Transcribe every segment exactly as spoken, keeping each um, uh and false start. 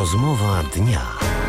Rozmowa dnia.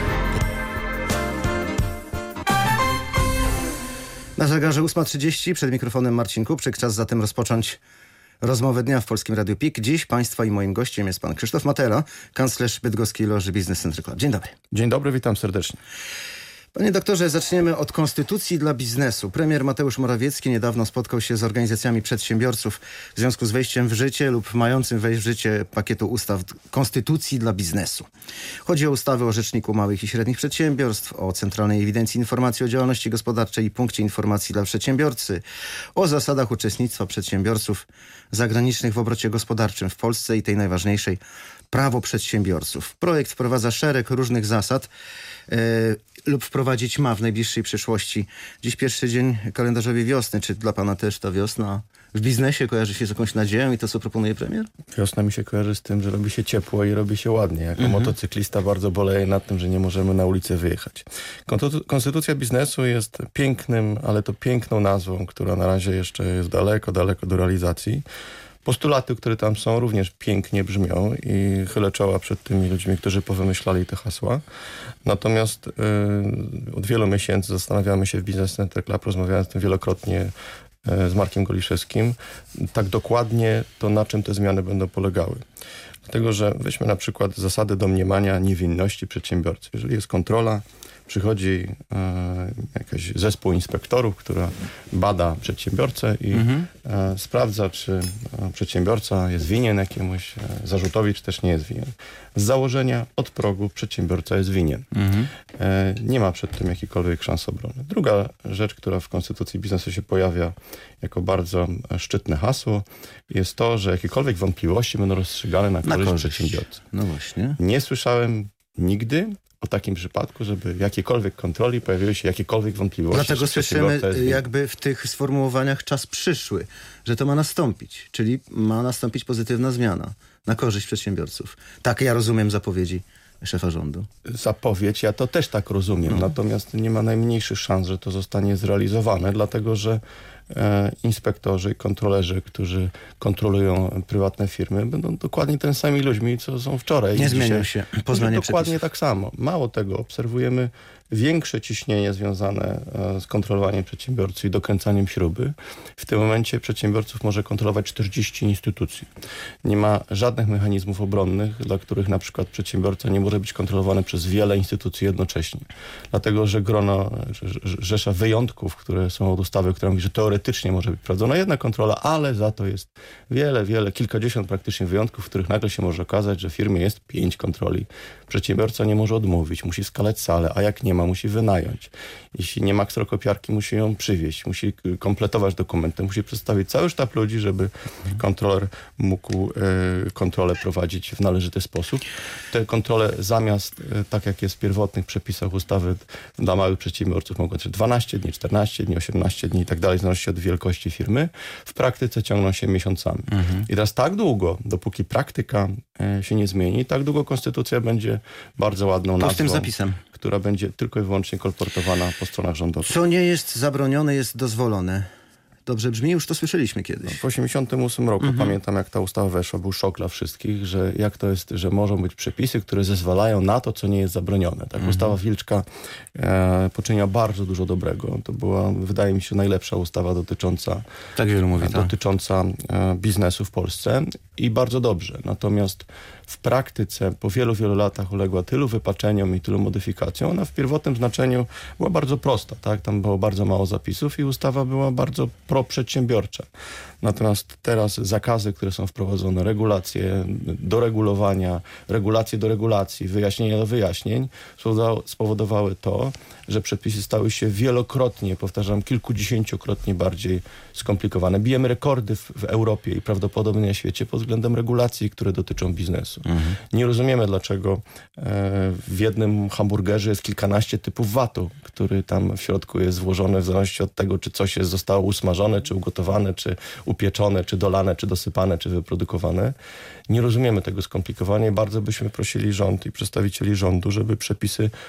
Na zegarze ósma trzydzieści, przed mikrofonem Marcin Kupczyk. Czas zatem rozpocząć rozmowę dnia w Polskim Radiu P I K. Dziś Państwa i moim gościem jest pan Krzysztof Matera, kanclerz bydgoskiej loży Business Central Club. Dzień dobry. Dzień dobry, witam serdecznie. Panie doktorze, zaczniemy od konstytucji dla biznesu. Premier Mateusz Morawiecki niedawno spotkał się z organizacjami przedsiębiorców w związku z wejściem w życie lub mającym wejść w życie pakietu ustaw konstytucji dla biznesu. Chodzi o ustawy o Rzeczniku Małych i Średnich Przedsiębiorstw, o Centralnej Ewidencji Informacji o Działalności Gospodarczej i Punkcie Informacji dla Przedsiębiorcy, o zasadach uczestnictwa przedsiębiorców zagranicznych w obrocie gospodarczym w Polsce i tej najważniejszej, prawo przedsiębiorców. Projekt wprowadza szereg różnych zasad, yy, lub wprowadzić ma w najbliższej przyszłości. Dziś pierwszy dzień kalendarzowej wiosny. Czy dla pana też ta wiosna w biznesie kojarzy się z jakąś nadzieją i to, co proponuje premier? Wiosna mi się kojarzy z tym, że robi się ciepło i robi się ładnie. Jako mhm. motocyklista bardzo boleję nad tym, że nie możemy na ulicę wyjechać. Konstytucja biznesu jest pięknym, ale to piękną nazwą, która na razie jeszcze jest daleko, daleko do realizacji. Postulaty, które tam są, również pięknie brzmią i chylę czoła przed tymi ludźmi, którzy powymyślali te hasła. Natomiast yy, od wielu miesięcy zastanawiamy się w Business Central Club, rozmawiałem z tym wielokrotnie yy, z Markiem Goliszewskim, tak dokładnie to, na czym te zmiany będą polegały. Dlatego, że weźmy na przykład zasady domniemania niewinności przedsiębiorcy. Jeżeli jest kontrola, przychodzi e, jakiś zespół inspektorów, która bada przedsiębiorcę i mhm. e, sprawdza, czy e, przedsiębiorca jest winien jakiemuś e, zarzutowi, czy też nie jest winien. Z założenia od progu przedsiębiorca jest winien. Mhm. E, nie ma przed tym jakiejkolwiek szans obrony. Druga rzecz, która w Konstytucji biznesu się pojawia jako bardzo szczytne hasło, jest to, że jakiekolwiek wątpliwości będą rozstrzygane na korzyść, na korzyść. przedsiębiorcy. No właśnie. Nie słyszałem nigdy o takim przypadku, żeby w jakiejkolwiek kontroli pojawiły się jakiekolwiek wątpliwości. Dlatego słyszymy jakby w tych sformułowaniach czas przyszły, że to ma nastąpić, czyli ma nastąpić pozytywna zmiana na korzyść przedsiębiorców. Tak ja rozumiem zapowiedzi szefa rządu. Zapowiedź, ja to też tak rozumiem, no. Natomiast nie ma najmniejszych szans, że to zostanie zrealizowane, dlatego że e, inspektorzy i kontrolerzy, którzy kontrolują prywatne firmy, będą dokładnie tymi samymi ludźmi, co są wczoraj. Nie zmienią się. Poznanie dokładnie przepisów. Tak samo. Mało tego, obserwujemy większe ciśnienie związane e, z kontrolowaniem przedsiębiorcy i dokręcaniem śruby. W tym momencie przedsiębiorców może kontrolować czterdzieści instytucji. Nie ma żadnych mechanizmów obronnych, dla których na przykład przedsiębiorca nie może być kontrolowany przez wiele instytucji jednocześnie. Dlatego, że grono, rzesza wyjątków, które są od ustawy, która mówi, że teoretycznie może być prowadzona jedna kontrola, ale za to jest wiele, wiele, kilkadziesiąt praktycznie wyjątków, w których nagle się może okazać, że w firmie jest pięć kontroli. Przedsiębiorca nie może odmówić, musi skalać salę, a jak nie ma, musi wynająć. Jeśli nie ma kserokopiarki, musi ją przywieźć, musi kompletować dokumenty, musi przedstawić cały sztab ludzi, żeby kontroler mógł y, kontrolę prowadzić w należyty sposób. Te kontrole zamiast, y, tak jak jest w pierwotnych przepisach ustawy dla małych przedsiębiorców, mogą trwać dwanaście dni, czternaście dni, osiemnaście dni i tak dalej, zależy się od wielkości firmy. W praktyce ciągną się miesiącami. Mhm. I teraz tak długo, dopóki praktyka y, się nie zmieni, tak długo konstytucja będzie bardzo ładną nazwą. Pustym zapisem. Która będzie tylko i wyłącznie kolportowana po stronach rządowych. Co nie jest zabronione, jest dozwolone. Dobrze brzmi? Już to słyszeliśmy kiedyś. W osiemdziesiątym ósmym roku mhm. pamiętam, jak ta ustawa weszła, był szok dla wszystkich, że jak to jest, że mogą być przepisy, które zezwalają na to, co nie jest zabronione. Tak, mhm. ustawa Wilczka e, poczyniła bardzo dużo dobrego. To była, wydaje mi się, najlepsza ustawa dotycząca, tak wielu mówi, dotycząca e, biznesu w Polsce i bardzo dobrze. Natomiast w praktyce po wielu, wielu latach uległa tylu wypaczeniom i tylu modyfikacjom. Ona w pierwotnym znaczeniu była bardzo prosta. Tak? Tam było bardzo mało zapisów i ustawa była bardzo proprzedsiębiorcza. Natomiast teraz zakazy, które są wprowadzone, regulacje do regulowania, regulacje do regulacji, wyjaśnienia do wyjaśnień, spowodowały to, że przepisy stały się wielokrotnie, powtarzam, kilkudziesięciokrotnie bardziej skomplikowane. Bijemy rekordy w, w Europie i prawdopodobnie na świecie pod względem regulacji, które dotyczą biznesu. Mhm. Nie rozumiemy, dlaczego e, w jednym hamburgerze jest kilkanaście typów vatu, który tam w środku jest włożony w zależności od tego, czy coś jest, zostało usmażone, czy ugotowane, czy upieczone, czy dolane, czy dosypane, czy wyprodukowane. Nie rozumiemy tego skomplikowania i bardzo byśmy prosili rząd i przedstawicieli rządu, żeby przepisy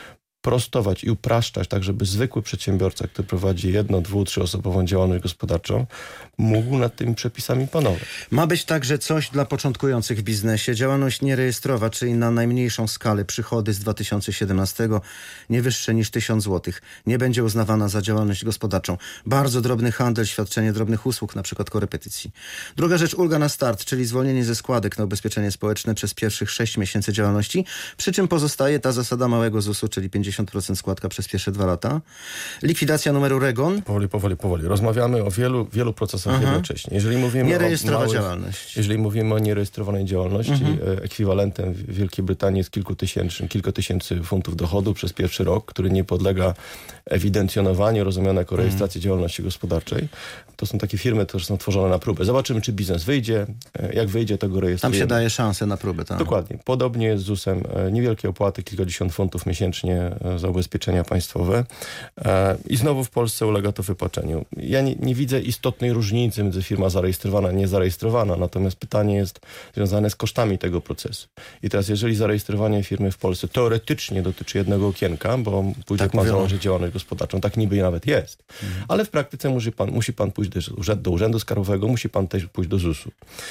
prostować i upraszczać, tak żeby zwykły przedsiębiorca, który prowadzi jedno, dwu, trzyosobową działalność gospodarczą, mógł nad tymi przepisami panować. Ma być także coś dla początkujących w biznesie. Działalność nierejestrowa, czyli na najmniejszą skalę, przychody z dwa tysiące siedemnastego nie wyższe niż tysiąc złotych. Nie będzie uznawana za działalność gospodarczą. Bardzo drobny handel, świadczenie drobnych usług, na przykład korepetycji. Druga rzecz, ulga na start, czyli zwolnienie ze składek na ubezpieczenie społeczne przez pierwszych sześć miesięcy działalności, przy czym pozostaje ta zasada małego zusu, czyli pięćdziesiąt procent składka przez pierwsze dwa lata. Likwidacja numeru REGON. Powoli, powoli, powoli. Rozmawiamy o wielu, wielu procesach Aha. jednocześnie. Jeżeli mówimy Nierejestrowa o małych, działalność. Jeżeli mówimy o nierejestrowanej działalności, mhm. ekwiwalentem w Wielkiej Brytanii jest kilku tysięcy, kilka tysięcy funtów dochodu przez pierwszy rok, który nie podlega ewidencjonowaniu, rozumiane jako rejestracji mhm. działalności gospodarczej. To są takie firmy, które są tworzone na próbę. Zobaczymy, czy biznes wyjdzie. Jak wyjdzie, to go rejestrujemy. Tam się daje szansę na próbę, tak? Dokładnie. Podobnie jest z zusem. Niewielkie opłaty, kilkadziesiąt funtów miesięcznie za ubezpieczenia państwowe. I znowu w Polsce ulega to wypłaczeniu. Ja nie, nie widzę istotnej różnicy między firma zarejestrowana a niezarejestrowana, natomiast pytanie jest związane z kosztami tego procesu. I teraz, jeżeli zarejestrowanie firmy w Polsce teoretycznie dotyczy jednego okienka, bo pójdzie tak pan założyć działalność gospodarczą, tak niby nawet jest, mhm. ale w praktyce musi pan, musi pan pójść do, do Urzędu Skarbowego, musi pan też pójść do zusu.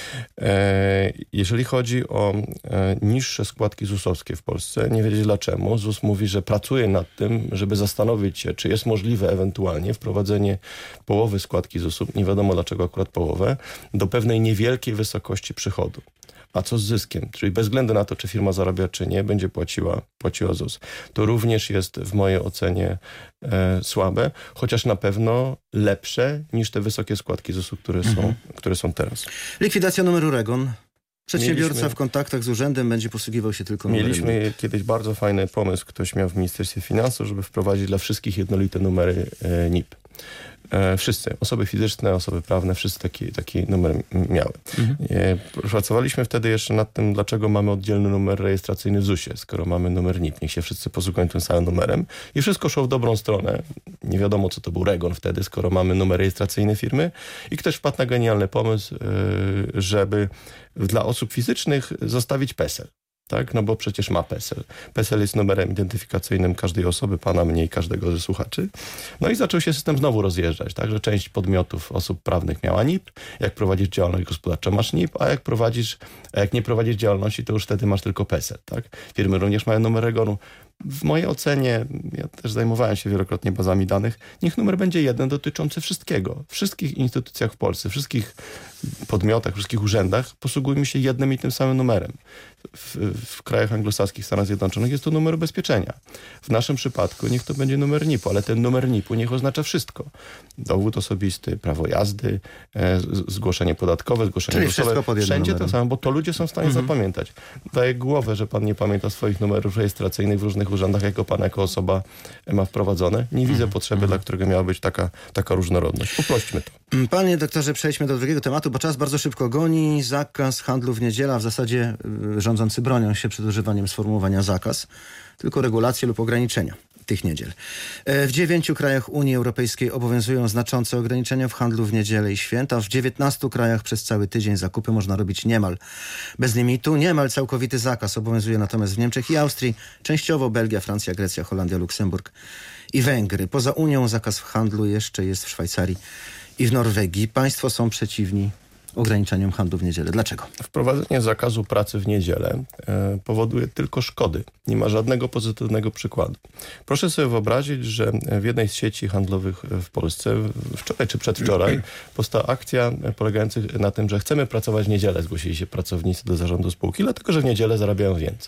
E, jeżeli chodzi o e, niższe składki zusowskie w Polsce, nie wiedzieć dlaczego. ZUS mówi, że pracuje nad tym, żeby zastanowić się, czy jest możliwe ewentualnie wprowadzenie połowy składki zusu, nie wiadomo dlaczego akurat połowę, do pewnej niewielkiej wysokości przychodu. A co z zyskiem? Czyli bez względu na to, czy firma zarabia, czy nie, będzie płaciła, płaciła ZUS. To również jest w mojej ocenie e, słabe, chociaż na pewno lepsze niż te wysokie składki zusu, które, mhm. są, które są teraz. Likwidacja numeru REGON. Przedsiębiorca mieliśmy, w kontaktach z urzędem będzie posługiwał się tylko numerem. Mieliśmy kiedyś bardzo fajny pomysł, ktoś miał w Ministerstwie Finansów, żeby wprowadzić dla wszystkich jednolite numery e, N I P. E, wszyscy, osoby fizyczne, osoby prawne, wszyscy taki, taki numer miały. Mhm. E, pracowaliśmy wtedy jeszcze nad tym, dlaczego mamy oddzielny numer rejestracyjny w zusie, skoro mamy numer N I P. Niech się wszyscy posługują tym samym numerem. I wszystko szło w dobrą stronę. Nie wiadomo, co to był REGON wtedy, skoro mamy numer rejestracyjny firmy. I ktoś wpadł na genialny pomysł, e, żeby dla osób fizycznych zostawić PESEL. Tak? No bo przecież ma PESEL. PESEL jest numerem identyfikacyjnym każdej osoby, pana, mnie i każdego ze słuchaczy. No i zaczął się system znowu rozjeżdżać, tak? Że część podmiotów, osób prawnych miała N I P. Jak prowadzisz działalność gospodarczą, masz N I P, a jak prowadzisz, a jak nie prowadzisz działalności, to już wtedy masz tylko PESEL, tak? Firmy również mają numer REGON-u. W mojej ocenie, ja też zajmowałem się wielokrotnie bazami danych, niech numer będzie jeden dotyczący wszystkiego. W wszystkich instytucjach w Polsce, wszystkich podmiotach, wszystkich urzędach posługujmy się jednym i tym samym numerem. W, w krajach anglosaskich, Stanach Zjednoczonych jest to numer ubezpieczenia. W naszym przypadku niech to będzie numer N I P-u, ale ten numer N I P-u niech oznacza wszystko. Dowód osobisty, prawo jazdy, e, zgłoszenie podatkowe, zgłoszenie Czyli głosowe. Wszędzie numerem. To samo, bo to ludzie są w stanie mhm. zapamiętać. Daję głowę, że pan nie pamięta swoich numerów rejestracyjnych w różnych urzędach, jako pan, jako osoba ma wprowadzone. Nie widzę potrzeby, mhm. dla którego miała być taka, taka różnorodność. Uprośćmy to. Panie doktorze, przejdźmy do drugiego tematu, bo czas bardzo szybko goni. Zakaz handlu w niedzielę, a w zasadzie y, rządzący bronią się przed używaniem sformułowania zakaz, tylko regulacje lub ograniczenia tych niedziel. W dziewięciu krajach Unii Europejskiej obowiązują znaczące ograniczenia w handlu w niedzielę i święta. W dziewiętnastu krajach przez cały tydzień zakupy można robić niemal bez limitu. Niemal całkowity zakaz obowiązuje natomiast w Niemczech i Austrii, częściowo Belgia, Francja, Grecja, Holandia, Luksemburg i Węgry. Poza Unią zakaz w handlu jeszcze jest w Szwajcarii i w Norwegii. Państwo są przeciwni ograniczeniom handlu w niedzielę. Dlaczego? Wprowadzenie zakazu pracy w niedzielę e, powoduje tylko szkody. Nie ma żadnego pozytywnego przykładu. Proszę sobie wyobrazić, że w jednej z sieci handlowych w Polsce wczoraj czy przedwczoraj powstała akcja polegająca na tym, że chcemy pracować w niedzielę. Zgłosili się pracownicy do zarządu spółki, dlatego że w niedzielę zarabiają więcej.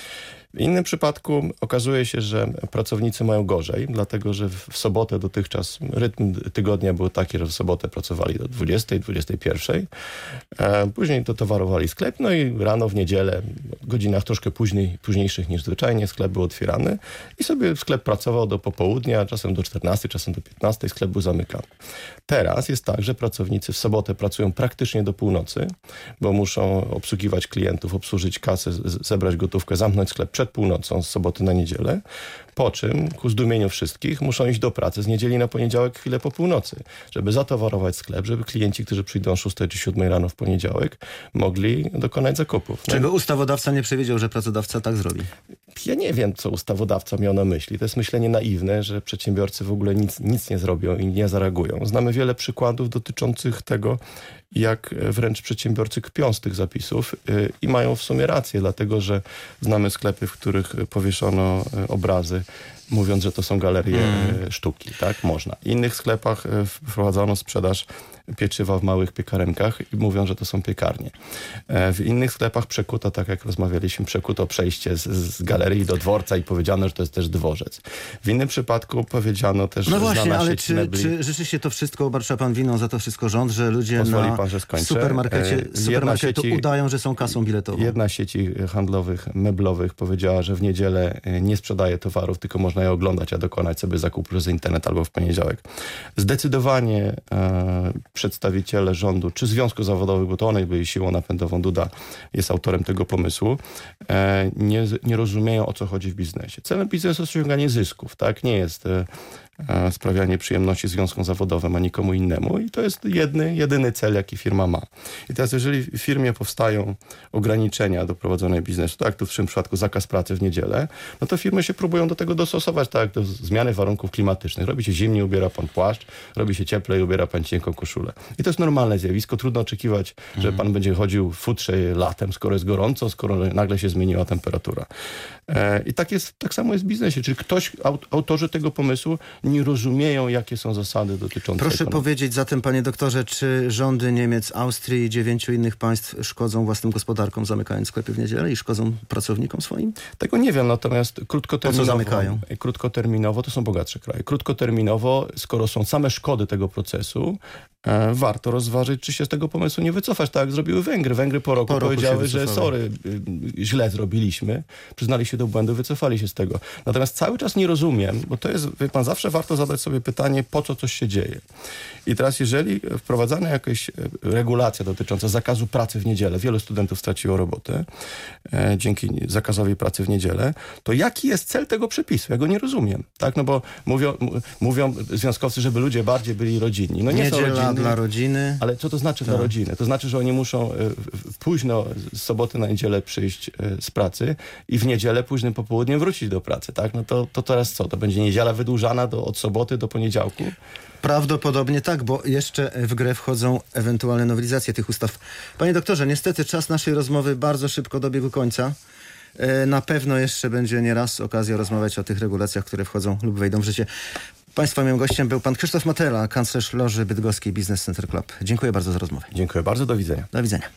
W innym przypadku okazuje się, że pracownicy mają gorzej, dlatego że w sobotę dotychczas rytm tygodnia był taki, że w sobotę pracowali do dwudziestej, dwudziestej pierwszej. Później dotowarowali sklep, no i rano w niedzielę, w godzinach troszkę później, późniejszych niż zwyczajnie, sklep był otwierany i sobie sklep pracował do popołudnia, czasem do czternastej, czasem do piętnastej, sklep był zamykany. Teraz jest tak, że pracownicy w sobotę pracują praktycznie do północy, bo muszą obsługiwać klientów, obsłużyć kasę, zebrać gotówkę, zamknąć sklep przed północą z soboty na niedzielę, po czym ku zdumieniu wszystkich muszą iść do pracy z niedzieli na poniedziałek chwilę po północy, żeby zatowarować sklep, żeby klienci, którzy przyjdą o szóstej czy siódmej rano w poniedziałek, mogli dokonać zakupów. Czego no. ustawodawca nie przewidział, że pracodawca tak zrobi? Ja nie wiem, co ustawodawca miał na myśli. To jest myślenie naiwne, że przedsiębiorcy w ogóle nic, nic nie zrobią i nie zareagują. Znamy wiele przykładów dotyczących tego, jak wręcz przedsiębiorcy kpią z tych zapisów yy, i mają w sumie rację, dlatego że znamy sklepy, w których powieszono yy, obrazy, mówiąc, że to są galerie hmm. sztuki, tak? Można. W innych sklepach wprowadzono sprzedaż pieczywa w małych piekarenkach i mówią, że to są piekarnie. W innych sklepach przekuto, tak jak rozmawialiśmy, przekuto przejście z, z galerii do dworca i powiedziano, że to jest też dworzec. W innym przypadku powiedziano też, no że właśnie, znana ale sieć czy, mebli... czy rzeczywiście to wszystko obarcza pan winą za to wszystko rząd, że ludzie Pozwoli na pan, że skończę. supermarkecie, supermarketu sieci, udają, że są kasą biletową? Jedna z sieci handlowych, meblowych powiedziała, że w niedzielę nie sprzedaje towarów, tylko można je oglądać, a dokonać sobie zakupu przez internet albo w poniedziałek. Zdecydowanie e, przedstawiciele rządu, czy związków zawodowych, bo to one byli siłą napędową, Duda jest autorem tego pomysłu, e, nie, nie rozumieją, o co chodzi w biznesie. Celem biznesu jest osiąganie zysków, tak? Nie jest e, e, sprawianie przyjemności związkom zawodowym, a nikomu innemu. I to jest jedny, jedyny cel, jaki firma ma. I teraz, jeżeli w firmie powstają ograniczenia do prowadzonej biznesu, tak jak tu w tym przypadku zakaz pracy w niedzielę, no to firmy się próbują do tego dostosować, tak jak do zmiany warunków klimatycznych. Robi się zimniej, ubiera pan płaszcz, robi się cieplej, ubiera pan cienką koszulę. I to jest normalne zjawisko. Trudno oczekiwać, mhm. że pan będzie chodził w futrze latem, skoro jest gorąco, skoro nagle się zmieniła temperatura. E, I tak jest, tak samo jest w biznesie. Czyli ktoś, autorzy tego pomysłu nie rozumieją, jakie są zasady dotyczące Proszę ekonomii. powiedzieć zatem, panie doktorze, czy rządy Niemiec, Austrii i dziewięciu innych państw szkodzą własnym gospodarkom, zamykając sklepy w niedzielę i szkodzą pracownikom swoim? Tego nie wiem, natomiast krótkoterminowo, po co zamykają? Krótkoterminowo to są bogatsze kraje. Krótkoterminowo, skoro są same szkody tego procesu, e, warto rozważyć, czy się z tego pomysłu nie wycofać, tak jak zrobiły Węgry. Węgry po roku, po roku powiedziały, że sorry, y, źle zrobiliśmy, przyznali się do błędu, wycofali się z tego. Natomiast cały czas nie rozumiem, bo to jest, wie pan, zawsze warto zadać sobie pytanie, po co coś się dzieje. I teraz, jeżeli wprowadzana jakaś regulacja dotycząca zakazu pracy w niedzielę, wielu studentów straciło robotę e, dzięki zakazowi pracy w niedzielę, to jaki jest cel tego przepisu? Ja go nie rozumiem. Tak? No bo mówią, m- mówią związkowcy, żeby ludzie bardziej byli rodzinni. No nie Niedziela są rodzinni, dla rodziny. ale co to znaczy Tak. dla rodziny? To znaczy, że oni muszą e, w- późno z soboty na niedzielę przyjść e, z pracy i w niedzielę późnym popołudniem wrócić do pracy. Tak? No to, to teraz co? To będzie niedziela wydłużana do, od soboty do poniedziałku? Prawdopodobnie tak, bo jeszcze w grę wchodzą ewentualne nowelizacje tych ustaw. Panie doktorze, niestety czas naszej rozmowy bardzo szybko dobiegł końca. Na pewno jeszcze będzie nieraz okazja rozmawiać o tych regulacjach, które wchodzą lub wejdą w życie. Państwa moim gościem był pan Krzysztof Matela, kanclerz Loży Bydgoskiej Business Center Club. Dziękuję bardzo za rozmowę. Dziękuję bardzo, do widzenia. Do widzenia.